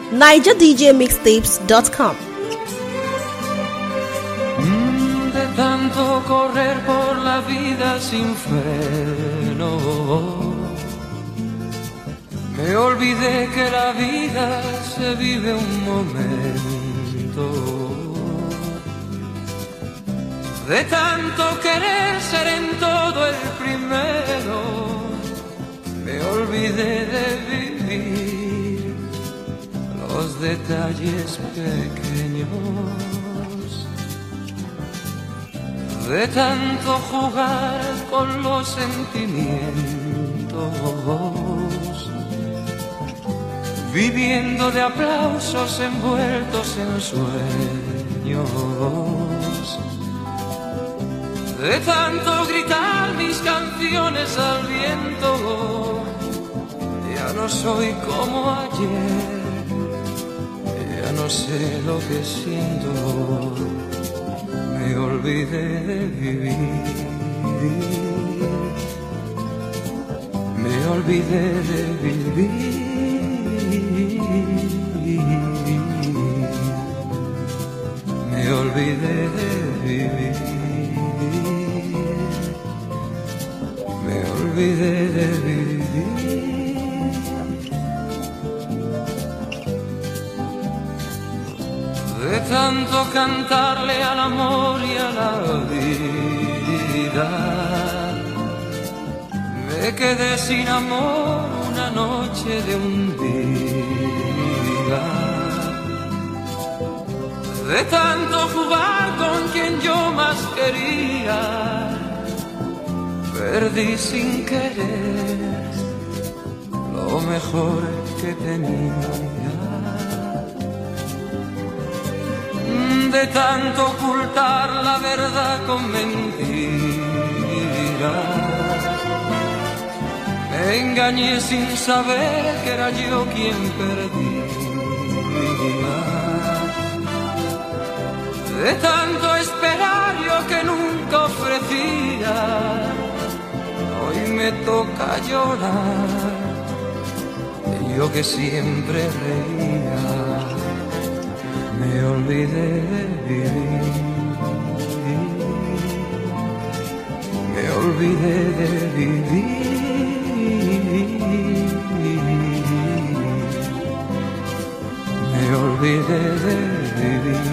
NigerDJMixtapes.com. De tanto correr por la vida sin freno, me olvidé que la vida se vive un momento. De tanto querer ser en todo el primero, me olvidé de vivir los detalles pequeños. De tanto jugar con los sentimientos, viviendo de aplausos envueltos en sueños. De tanto gritar mis canciones al viento, ya no soy como ayer, ya no sé lo que siento, me olvidé de vivir, me olvidé de vivir, me olvidé de vivir. Me olvidé de vivir. De tanto cantarle al amor y a la vida, me quedé sin amor una noche de un día. De tanto jugar con quien yo más quería, perdí sin querer lo mejor que tenía. De tanto ocultar la verdad con mentiras, me engañé sin saber que era yo quien perdía. De tanto esperar yo que nunca ofrecía, hoy me toca llorar, yo que siempre reía, me olvidé de vivir, me olvidé de vivir, me olvidé de vivir,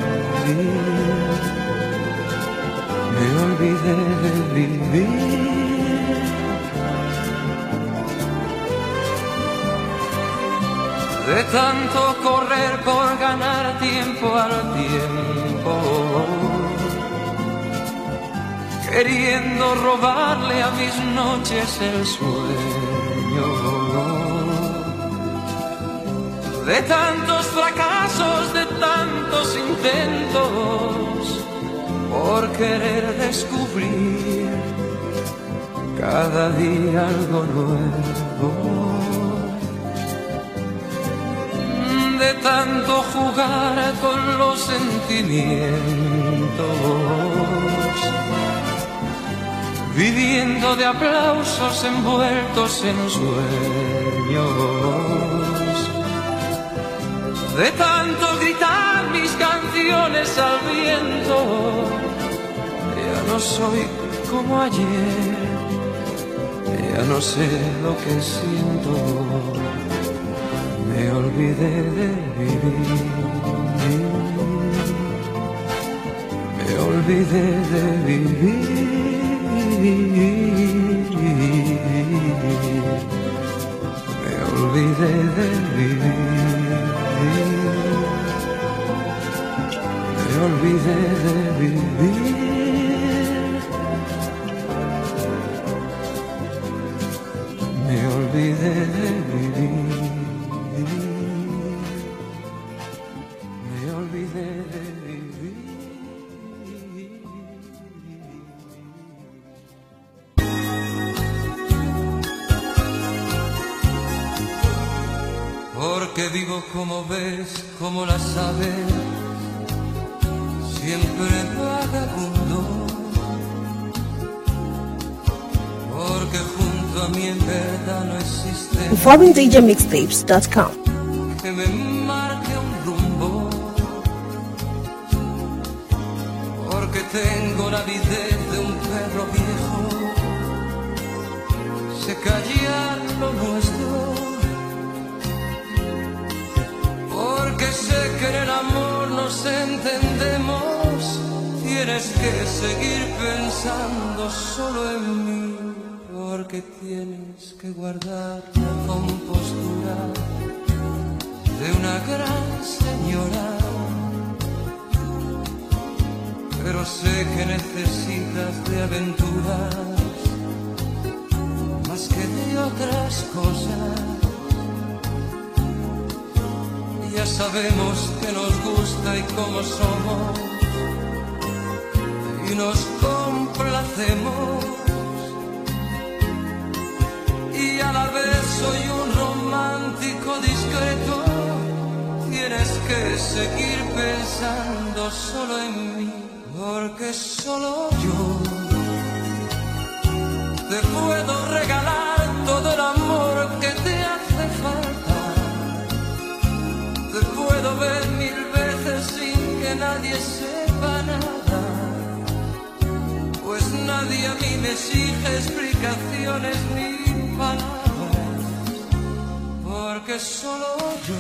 me olvidé de vivir. De tanto correr por ganar tiempo al tiempo, queriendo robarle a mis noches el sueño. De tantos fracasos, de tantos intentos, por querer descubrir cada día algo nuevo. De tanto jugar con los sentimientos, viviendo de aplausos envueltos en sueños. De tanto gritar mis canciones al viento, ya no soy como ayer, ya no sé lo que siento, me olvidé de vivir, me olvidé de vivir, me olvidé de vivir, me olvidé de vivir, me olvidé de vivir. Porque vivo como ves, como las aves, siempre vagabundo. Porque junto a mí en verdad no existe InformingDJMixtapes.com. que me tengo la avidez de un perro viejo, sé callar lo nuestro, porque sé que en el amor nos entendemos. Tienes que seguir pensando solo en mí, porque tienes que guardar la compostura de una gran señora. Pero sé que necesitas de aventuras más que de otras cosas. Ya sabemos que nos gusta y cómo somos, y nos complacemos, y a la vez soy un romántico discreto. Tienes que seguir pensando solo en mí, porque solo yo te puedo regalar todo el amor que te hace falta. Te puedo ver 1000 veces sin que nadie sepa nada, pues nadie a mí me exige explicaciones ni palabras, porque solo yo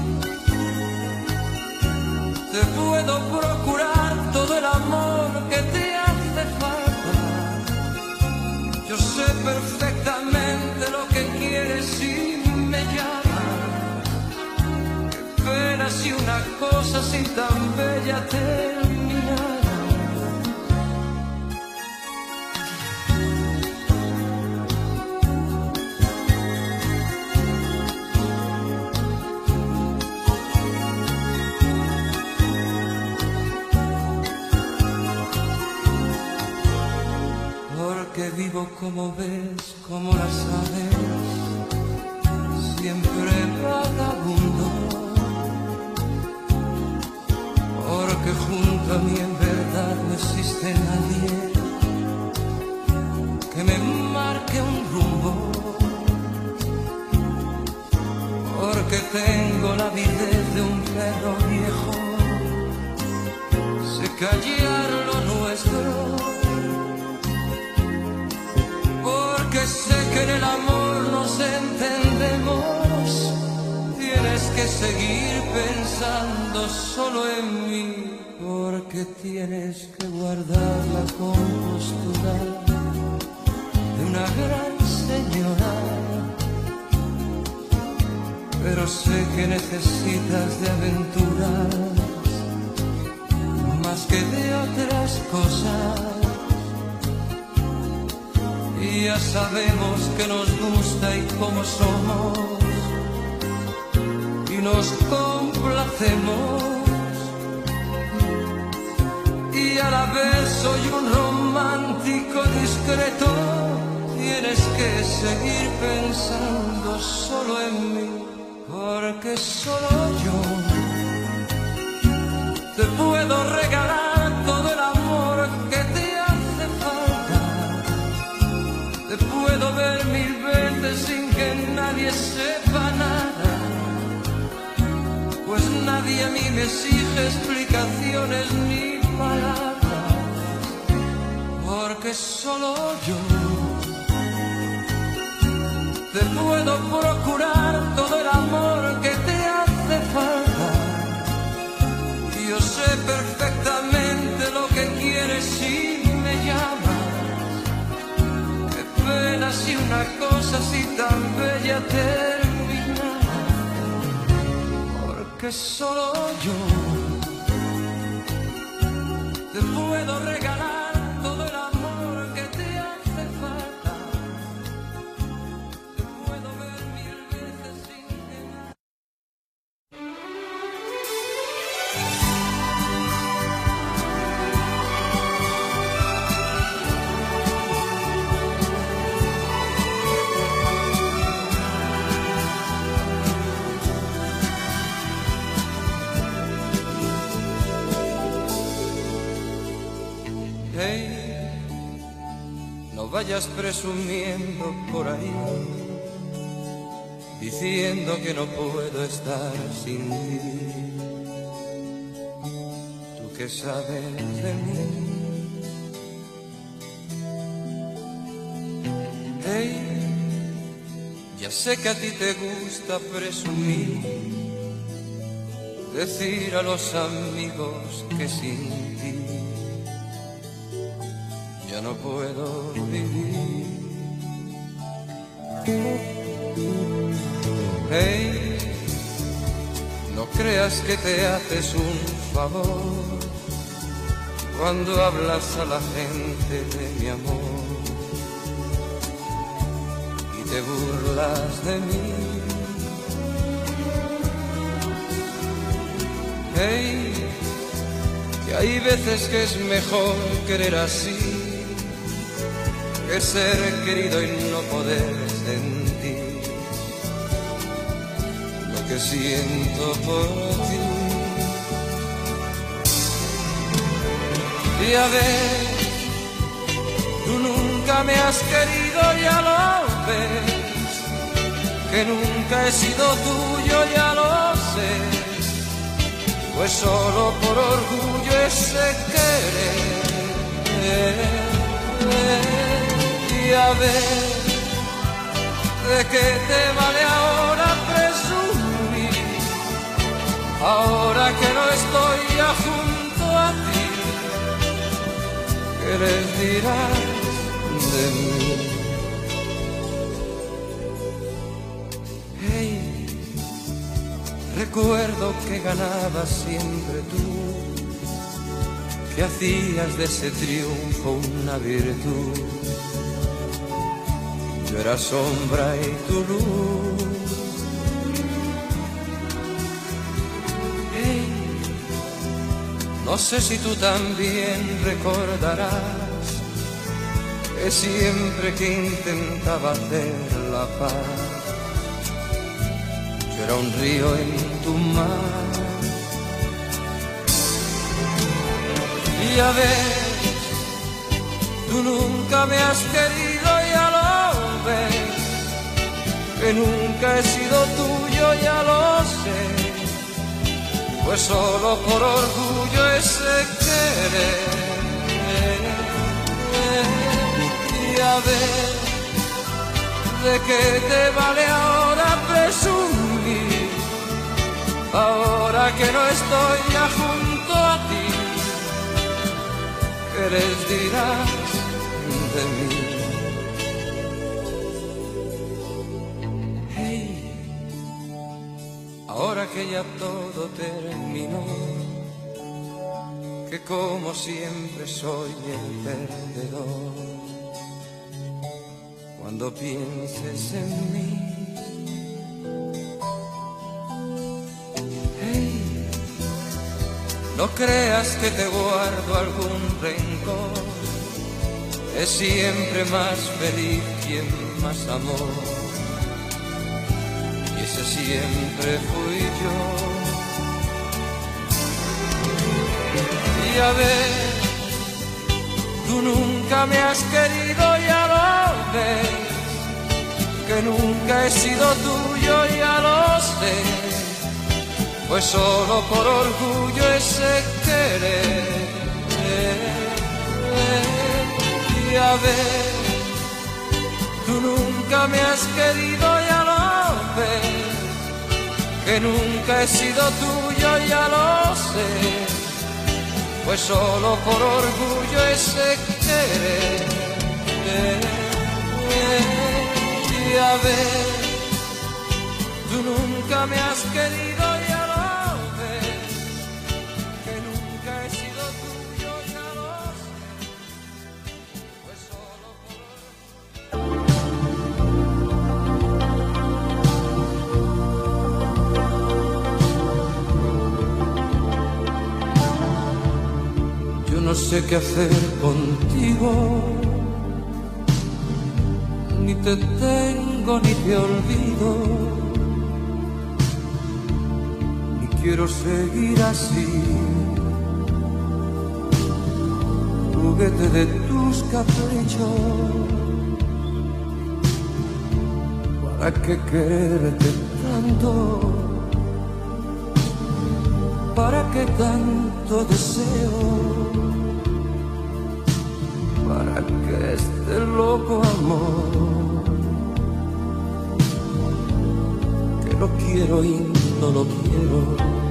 te puedo procurar todo el amor que te hace falta. Yo sé perfectamente lo que quieres si me llamas. Qué pena si una cosa así tan bella terminara. Que vivo como ves, como las aves, siempre vagabundo, porque junto a mí en verdad no existe nadie que me marque un rumbo, porque tengo la avidez de un perro viejo, sé callar lo nuestro, porque sé que en el amor nos entendemos. Tienes que seguir pensando solo en mí, porque tienes que guardar la compostura de una gran señora. Pero sé que necesitas de aventuras más que de otras cosas. Y ya sabemos que nos gusta y cómo somos, y nos complacemos, y a la vez soy un romántico discreto. Tienes que seguir pensando solo en mí, porque solo yo te puedo regalar todo el amor que te hace falta. Te puedo ver 1000 veces sin que nadie sepa nada, pues nadie a mí me exige explicaciones ni palabras, porque solo yo te puedo procurar todo el amor que te hace falta. Yo sé perfectamente lo que quieres si me llamas. Qué pena si una cosa así tan bella terminara, porque solo yo te puedo regalar todo el amor que te hace falta. Te puedo ver 1000 veces sin que nada. Hey, no vayas presumiendo por ahí, diciendo que no puedo estar sin ti. Tú que sabes de mí, Ya sé que a ti te gusta presumir, decir a los amigos que sin ti ya no puedo vivir. Hey, no creas que te haces un favor cuando hablas a la gente de mi amor y te burlas de mí. Hey, que hay veces que es mejor querer así que ser querido y no poder sentir lo que siento por ti. Y a ver, tú nunca me has querido, ya lo ves, que nunca he sido tuyo, ya lo sé, pues solo por orgullo ese querer. Y a ver, ¿de qué te vale ahora presumir? Ahora que no estoy ya junto a ti, ¿qué les dirás de mí? Hey, recuerdo que ganabas siempre tú, que hacías de ese triunfo una virtud. Yo era sombra y tu luz. Hey, no sé si tú también recordarás que siempre que intentaba hacer la paz, yo era un río en tu mar. Y a ver, tú nunca me has querido, ya lo ves, que nunca he sido tuyo, ya lo sé, pues solo por orgullo ese querer. Y a ver, ¿de qué te vale ahora presumir? Ahora que no estoy ya junto a ti, ¿qué les dirás de mí? Hey, ahora que ya todo terminó, que como siempre soy el perdedor, cuando pienses en mí, hey, no creas que te guardo algún rencor, es siempre más feliz quien más amó, y ese siempre fui yo. Y a ver, tú nunca me has querido, ya lo ves, que nunca he sido tuyo, ya lo sé, pues solo por orgullo ese querer. Y a ver, tú nunca me has querido, ya lo ves, que nunca he sido tuyo, ya lo sé, pues solo por orgullo ese querer. Y a ver, tú nunca me has querido, ya lo ves, que nunca he sido tuyo, ya lo sé, pues solo por orgullo. Yo no sé qué hacer contigo, ni te tengo ni te olvido, ni quiero seguir así, juguete de tus caprichos. ¿Para qué quererte tanto? ¿Para qué tanto deseo? ¿Para qué este loco amor? lo quiero y no lo quiero.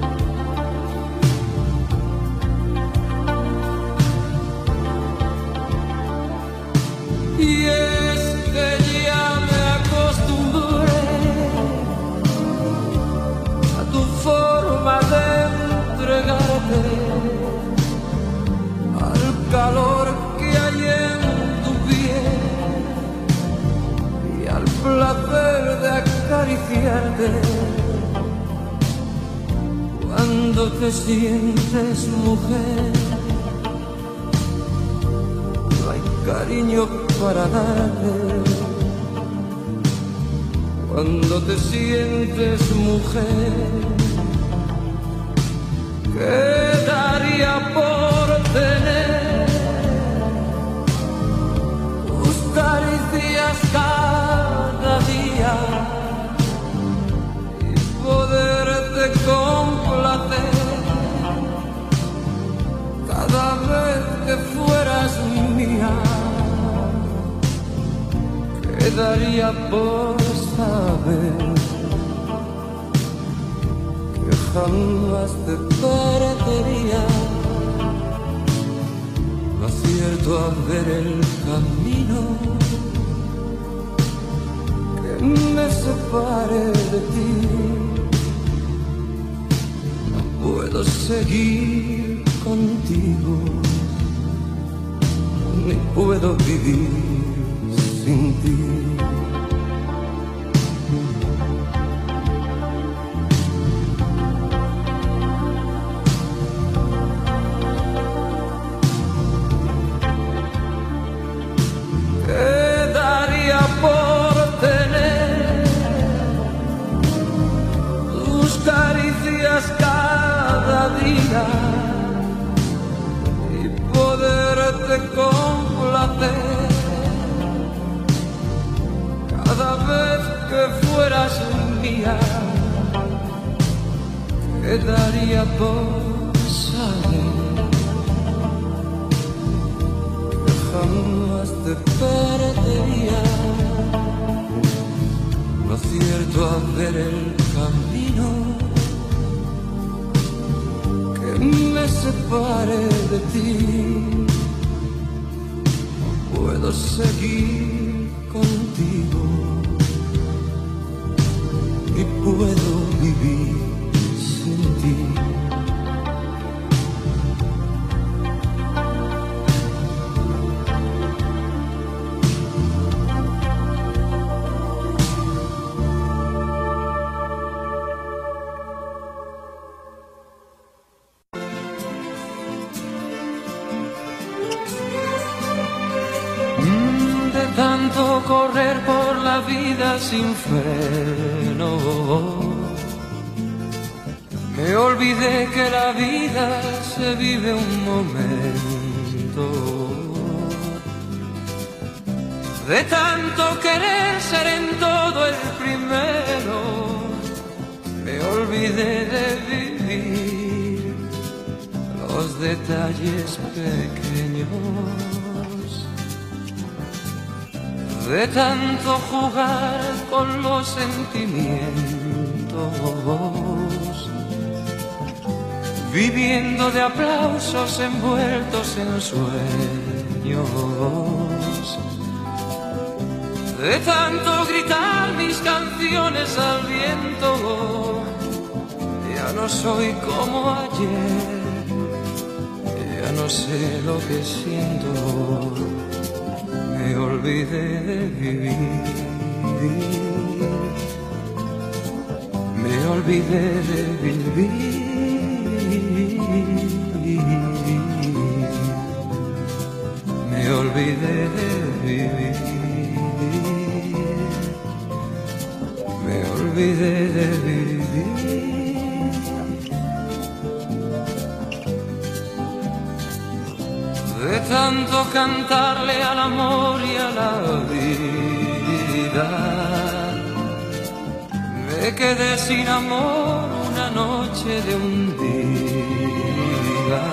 Y es que ya me acostumbré a tu forma de entregarte, al calor que hay en tu piel y al placer de acariciarte. Cuando te sientes mujer, no hay cariño para darte. Cuando te sientes mujer, ¿qué daría por tener tus caricias cada día y poderte complacer cada vez que fueras mía? ¿Qué daría por saber que jamás te perdería? No acierto a ver el camino que me separe de ti. No puedo seguir contigo, ni puedo vivir sin ti. Cada día y poderte complacer cada vez que fueras mía. ¿Qué daría por saber que jamás te perdería? No acierto a ver el camino me separe de ti. No puedo seguir contigo, ni puedo vivir sin ti. Tanto correr por la vida sin freno, me olvidé que la vida se vive un momento. De tanto querer ser en todo el primero, me olvidé de vivir los detalles pequeños. De tanto jugar con los sentimientos, viviendo de aplausos envueltos en sueños. De tanto gritar mis canciones al viento, ya no soy como ayer, ya no sé lo que siento. Me olvidé de vivir, me olvidé de vivir, me olvidé de vivir, me olvidé de vivir. De tanto cantarle al amor y a la vida, me quedé sin amor una noche de un día.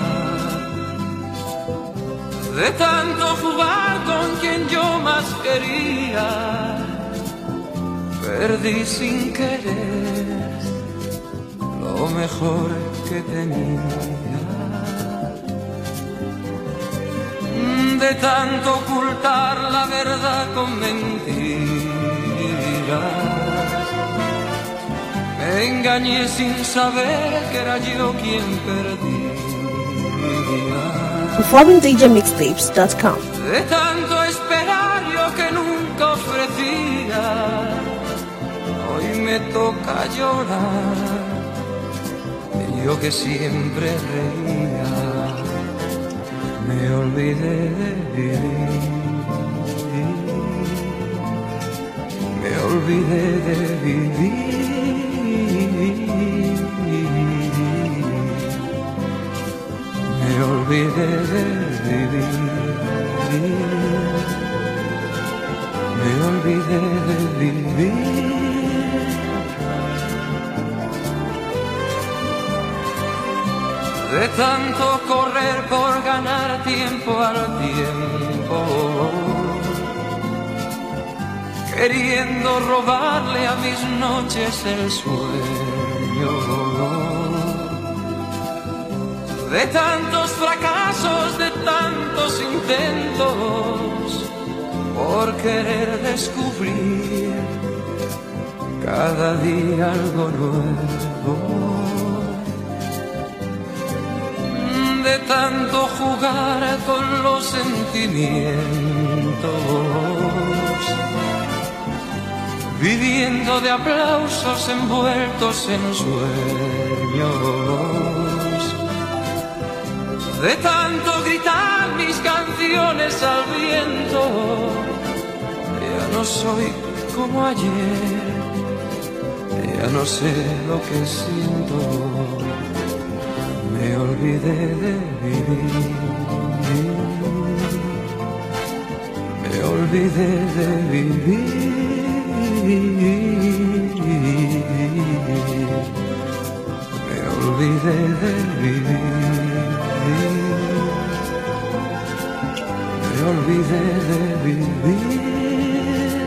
De tanto jugar con quien yo más quería, perdí sin querer lo mejor que tenía. De tanto ocultar la verdad con mentiras, me engañé sin saber que era yo quien perdía. PerformingDJMixtapes.com. De tanto esperar yo que nunca ofrecía, hoy me toca llorar. Yo que siempre reía, me olvidé de vivir. Me olvidé de vivir. Me olvidé de vivir. Me olvidé de vivir. De tanto correr por ganar tiempo al tiempo, queriendo robarle a mis noches el sueño. De tantos fracasos, de tantos intentos, por querer descubrir cada día algo nuevo. De tanto jugar con los sentimientos, viviendo de aplausos envueltos en sueños. De tanto gritar mis canciones al viento, ya no soy como ayer, ya no sé lo que siento. Me olvidé de vivir. Me olvidé de vivir. Me olvidé de vivir. Me olvidé de vivir.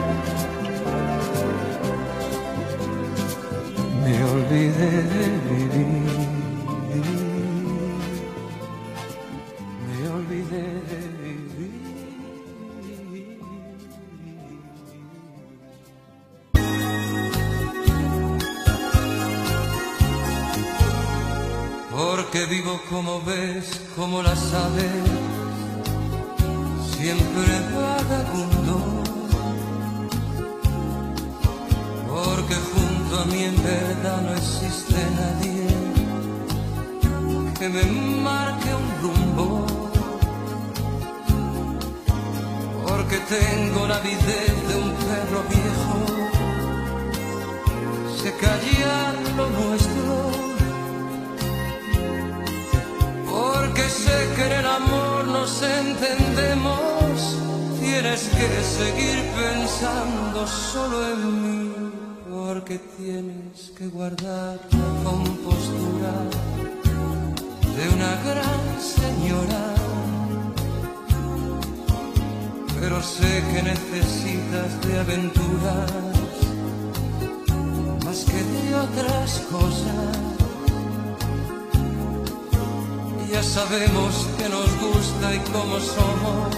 Me olvidé de vivir. Me olvidé de vivir. Porque vivo como ves, como las aves, siempre vagabundo. Porque junto a mí en verdad no existe nadie que me marque un rumbo. Porque tengo la avidez de un perro viejo, sé callar lo nuestro. Porque sé que en el amor nos entendemos, tienes que seguir pensando solo en mí. Porque tienes que guardar la compostura de una gran señora. Pero sé que necesitas de aventuras más que de otras cosas. Ya sabemos que nos gusta y cómo somos,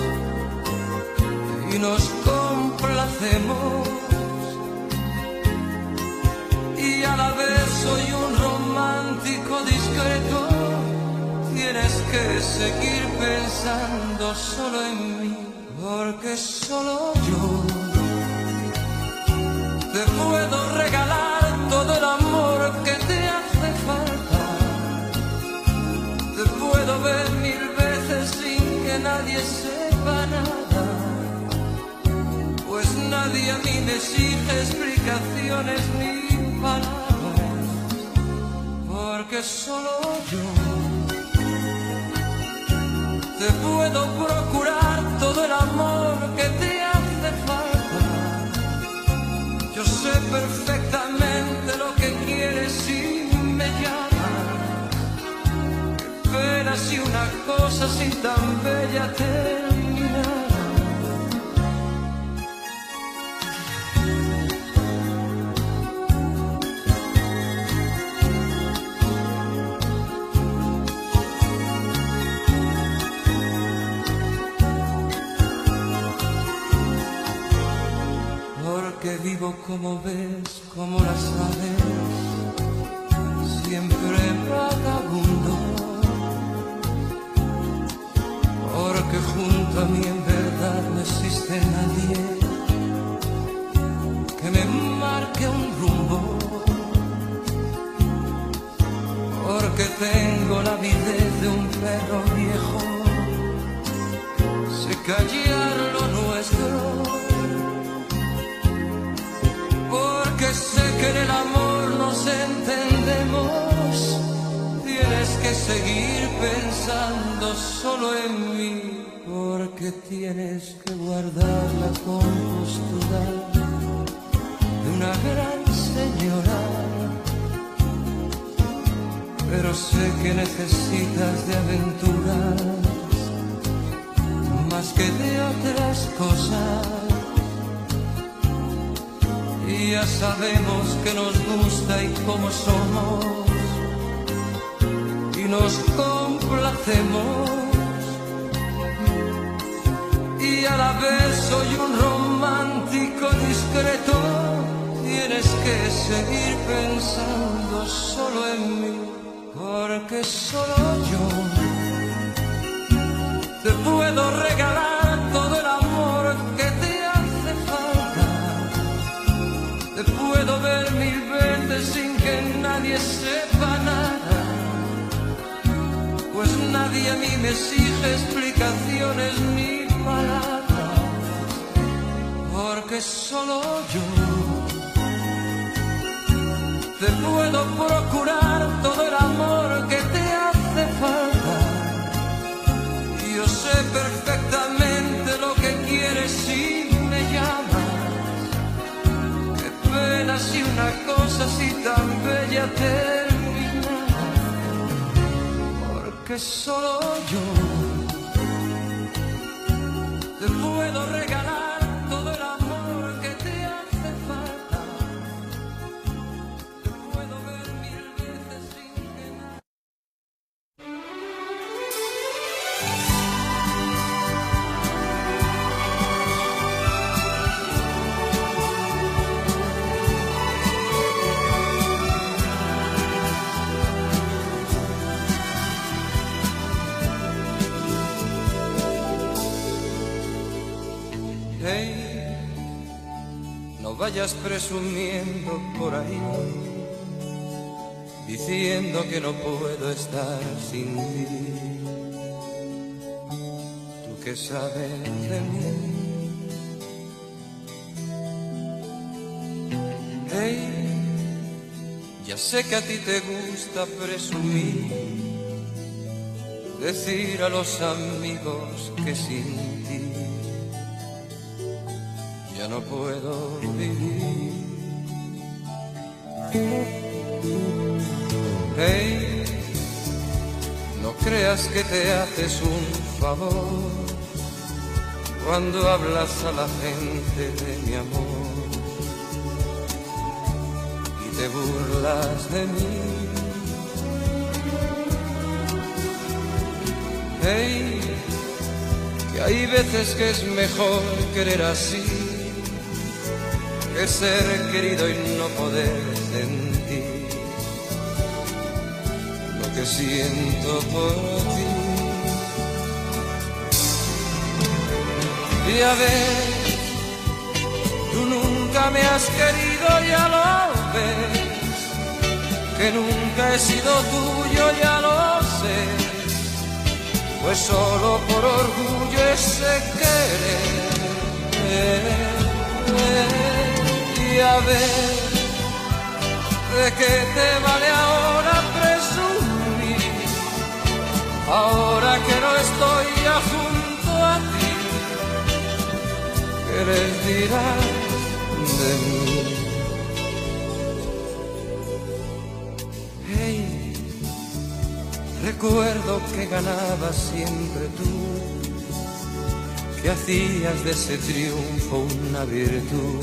y nos complacemos. Y a la vez soy un romántico discreto. Tienes que seguir pensando solo en mí, porque solo yo te puedo regalar todo el amor que te hace falta. Te puedo ver 1000 veces sin que nadie sepa nada, pues nadie a mí me exige explicaciones ni palabras, porque solo yo te puedo procurar todo el amor que te hace falta. Yo sé perfectamente lo que quieres si me llamas. Qué pena si una cosa así tan bella terminara. como ves, como las aves, siempre vagabundo, porque junto a mí en verdad no existe nadie que me marque un rumbo, porque tengo la avidez de un perro viejo, sé callar lo nuestro, porque sé que en el amor nos entendemos. Tienes que seguir pensando solo en mí, porque tienes que guardar la compostura de una gran señora. Pero sé que necesitas de aventuras más que de otras cosas. Y ya sabemos que nos gusta y cómo somos, y nos complacemos. Y a la vez soy un romántico discreto. Tienes que seguir pensando solo en mí, porque solo yo te puedo regalar todo el amor que te hace falta. Te puedo ver 1000 veces sin que nadie sepa nada, pues nadie a mí me exige explicaciones ni palabras, porque solo yo te puedo procurar todo el amor que te hace falta. Yo sé perfectamente lo que quieres si me llamas. Qué pena si una cosa así tan bella termina, porque solo yo te puedo regalar todo el amor que te hace falta. Te puedo ver 1000 veces sin que nada. Hey, no vayas presumiendo por ahí, diciendo que no puedo estar sin ti. Tú que sabes de mí. Hey, ya sé que a ti te gusta presumir, decir a los amigos que sin ti ya no puedo vivir. Hey, no creas que te haces un favor cuando hablas a la gente de mi amor y te burlas de mí. Hey, que hay veces que es mejor querer así que ser querido y no poder sentir lo que siento por ti. Y a ver, tú nunca me has querido, ya lo ves, que nunca he sido tuyo, ya lo sé, pues solo por orgullo ese querer. Y a ver, ¿de qué te vale ahora presumir? Ahora que no estoy ya junto a ti, ¿qué les dirás de mí? Hey, recuerdo que ganabas siempre tú, que hacías de ese triunfo una virtud.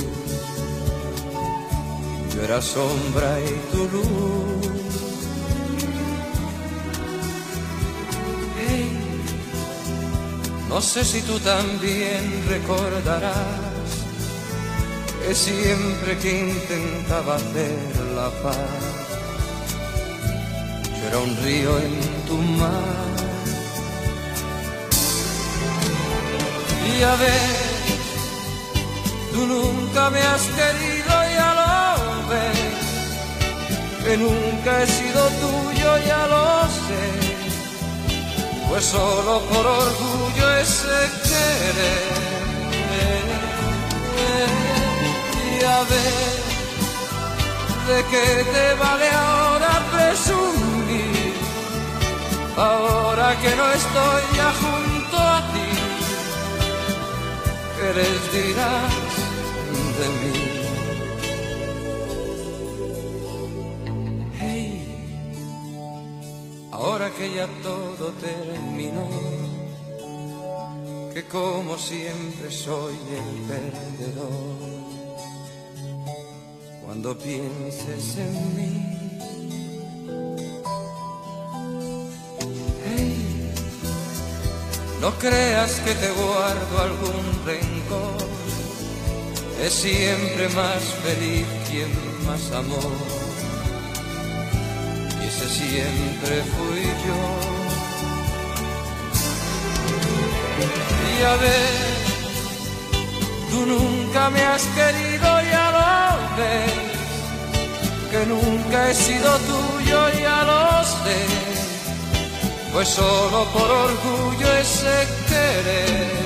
Yo era sombra y tu luz. Hey, no sé si tú también recordarás que siempre que intentaba hacer la paz, yo era un río en tu mar. Y a ver, tú nunca me has querido, ya lo ves, que nunca he sido tuyo, ya lo sé, pues solo por orgullo ese querer. Y a ver, ¿de qué te vale ahora presumir? Ahora que no estoy ya junto a ti, ¿qué les dirás de mí? Hey, ahora que ya todo terminó, que como siempre soy el perdedor, cuando pienses en mí, hey, no creas que te guardo algún rencor, es siempre más feliz quien más amó, y ese siempre fui yo. Y a ver, tú nunca me has querido, ya lo ves, que nunca he sido tuyo, ya lo sé, pues solo por orgullo ese querer.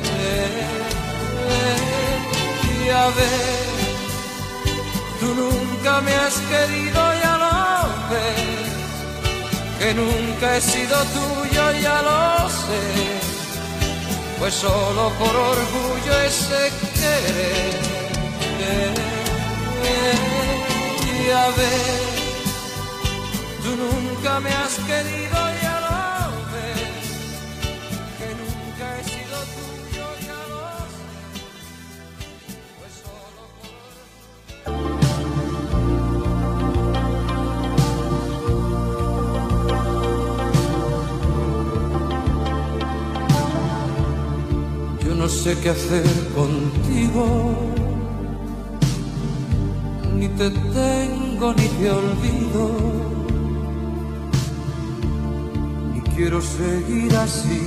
Y a ver, tú nunca me has querido, ya lo ves, que nunca he sido tuyo, ya lo sé, pues solo por orgullo ese querer. Y a ver, tú nunca me has querido, ya lo ves, que nunca he sido tuyo, ya lo sé, pues solo por orgullo. Yo no sé qué hacer contigo, ni te tengo ni te olvido, y quiero seguir así,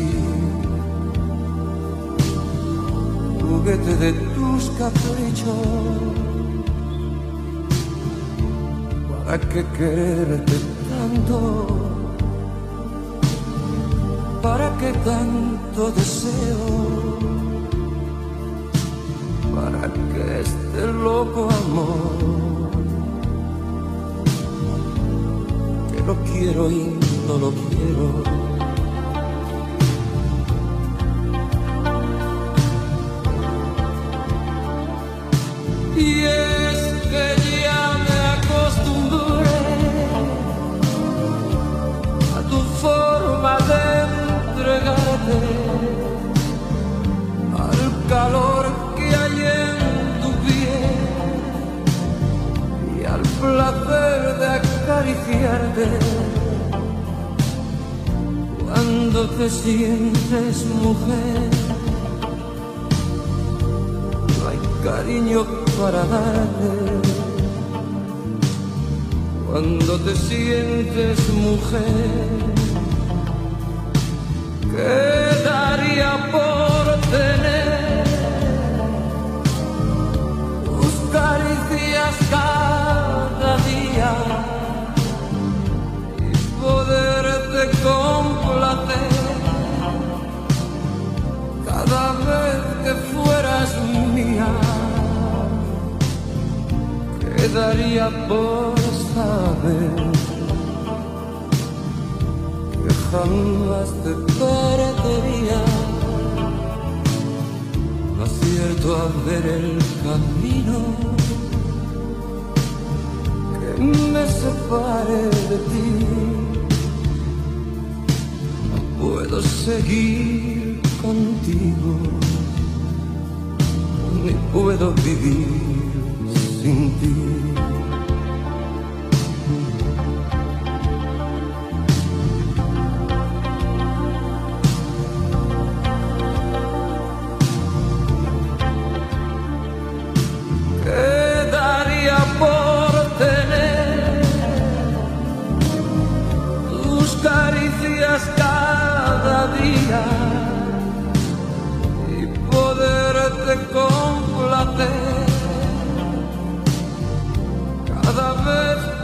juguete de tus caprichos. ¿Para qué quererte tanto? ¿Para qué tanto deseo? ¿Para qué este loco amor? Que lo quiero y no lo quiero. Y es que ya me acostumbré a tu forma de entregarte, al calor que hay en tu piel y al placer de acariciarte. Cuando te sientes mujer, no hay cariño para darte. Cuando te sientes mujer, ¿qué daría por tener tus caricias cada día y poderte complacer cada vez que fueras mía? ¿Qué daría por saber que jamás te perdería? No acierto a ver el camino que me separe de ti. No puedo seguir contigo, ni puedo vivir sin ti.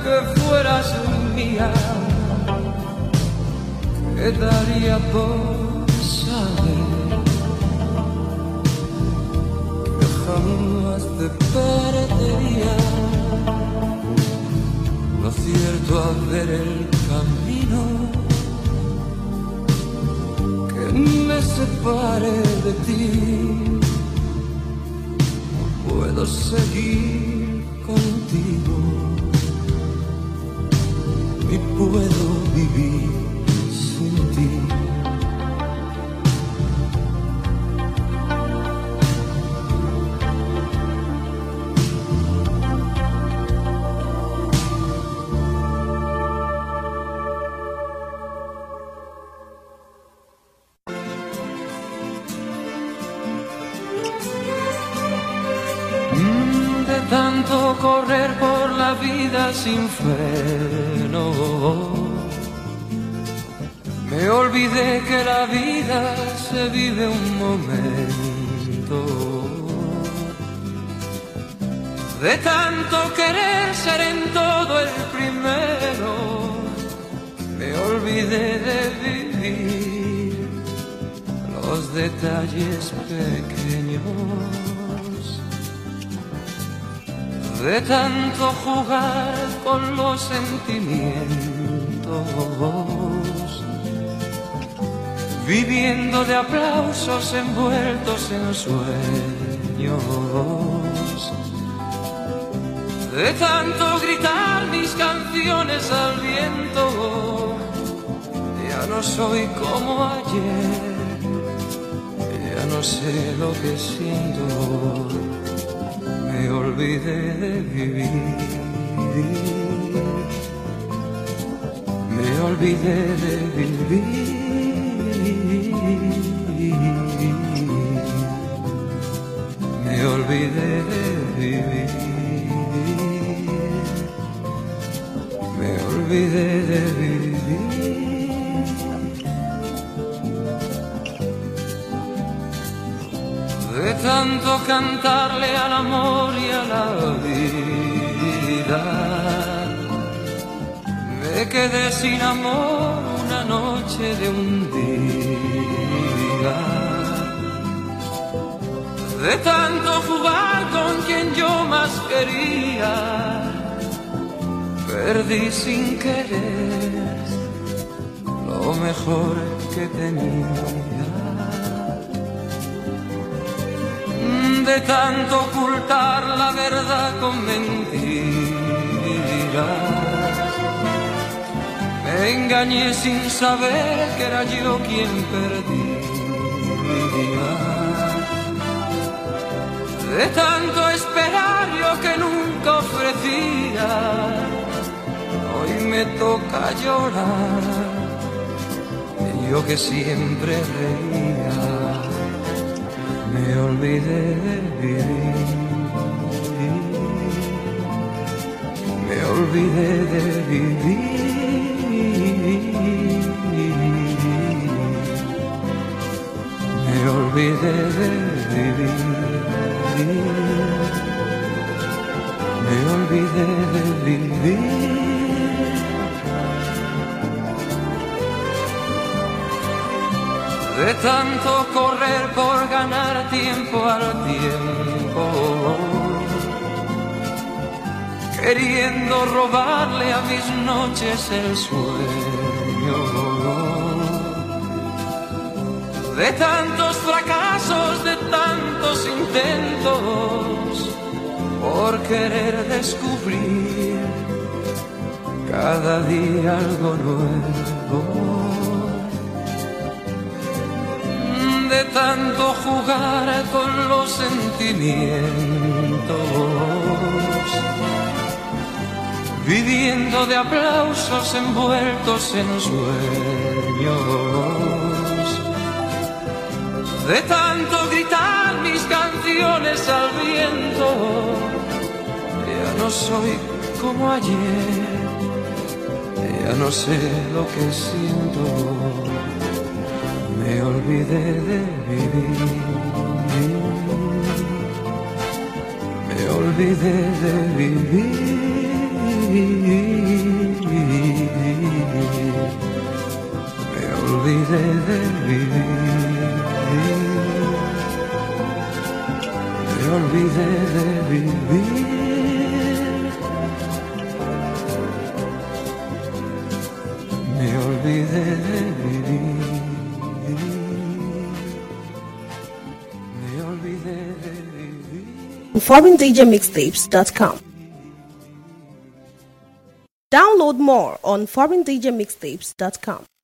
que fueras mía, ¿qué daría por saber que jamás te perdería? Lo cierto a ver el camino que me separe de ti, no puedo seguir contigo, ni puedo vivir sin ti. Tanto correr por la vida sin freno, me olvidé que la vida se vive un momento. De tanto querer ser en todo el primero, me olvidé de vivir los detalles pequeños. De tanto jugar con los sentimientos, viviendo de aplausos envueltos en sueños. De tanto gritar mis canciones al viento, ya no soy como ayer, ya no sé lo que siento. Me olvidé de vivir, me olvidé de vivir, me olvidé de vivir, me olvidé de vivir. De tanto cantarle al amor y a la vida, me quedé sin amor una noche de un día. De tanto jugar con quien yo más quería, perdí sin querer lo mejor que tenía. De tanto ocultar la verdad con mentiras, me engañé sin saber que era yo quien perdía. De tanto esperar yo que nunca ofrecía, hoy me toca llorar, yo que siempre reía. Me olvidé de vivir, me olvidé de vivir, me olvidé de vivir, me olvidé de vivir. De tanto correr por ganar tiempo al tiempo, queriendo robarle a mis noches el sueño. De tantos fracasos, de tantos intentos, por querer descubrir cada día algo nuevo. De tanto jugar con los sentimientos, viviendo de aplausos envueltos en sueños. De tanto gritar mis canciones al viento, ya no soy como ayer, ya no sé lo que siento. Me olvidé de vivir, me olvidé de vivir. olvidé de vivir. Me olvidé de vivir. ForeignDJMixtapes.com. Download more on ForeignDJMixtapes.com.